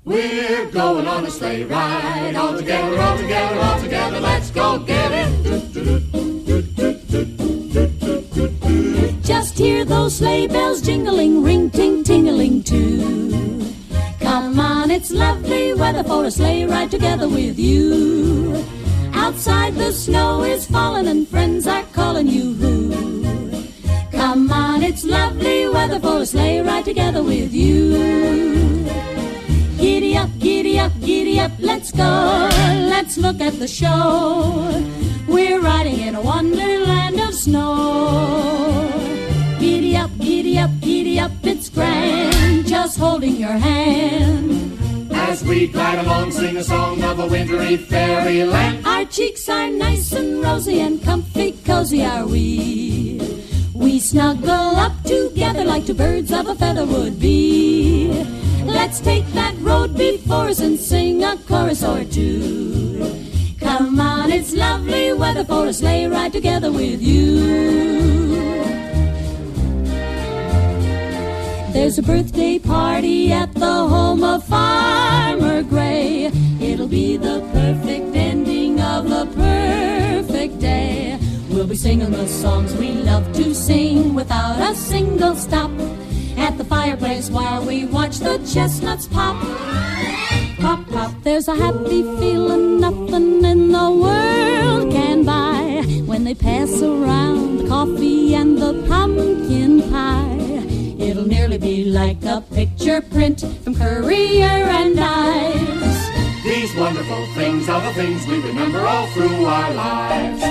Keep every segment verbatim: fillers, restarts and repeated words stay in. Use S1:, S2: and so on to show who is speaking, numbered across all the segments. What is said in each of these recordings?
S1: We're going on a sleigh ride, all together, all together, all together, let's go get it.
S2: Just hear those sleigh bells jingling, ring, ting, tingling too. Come on, it's lovely weather for a sleigh ride together with you. Outside the snow is falling and friends are calling you. Come on, it's lovely weather for a sleigh ride together with you. Giddy up, giddy up, giddy up, let's go. Let's look at the show. We're riding in a wonderland of snow. Giddy up, giddy up, giddy up, it's grand, just holding your hand.
S1: As we glide along, sing a song of a wintry fairyland.
S2: Our cheeks are nice and rosy and comfy, cozy are we. We snuggle up together like two birds of a feather would be. Let's take that road before us and sing a chorus or two. Come on, it's lovely weather for a sleigh ride together with you. There's a birthday party at the home of Farmer Gray. It'll be the perfect ending of a perfect day. We'll be singing the songs we love to sing without a single stop. At the fireplace while we watch the chestnuts pop. Pop, pop, there's a happy feeling nothing in the world can buy when they pass around coffee and the pumpkin pie. It'll nearly be like a picture print from Currier and Ives.
S1: These wonderful things are the things we remember all through our lives.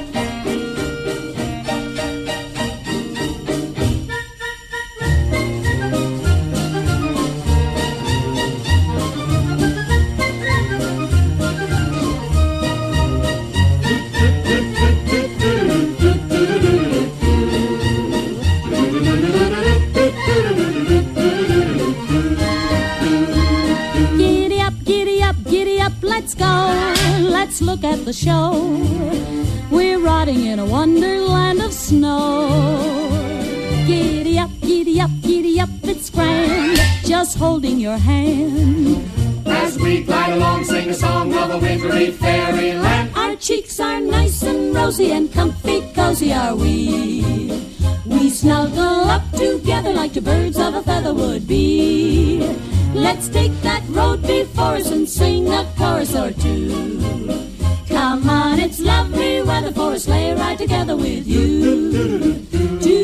S2: Let's go, let's look at the show. We're riding in a wonderland of snow. Giddy up, giddy up, giddy up, it's grand, just holding your hand.
S1: As we glide along, sing a song of a wintry fairyland.
S2: Our cheeks are nice and rosy and comfy, cozy are we. We snuggle up together like two birds of a feather would be. Let's take that road before us and sing a chorus or two. Come on, it's lovely weather for a sleigh ride together with you.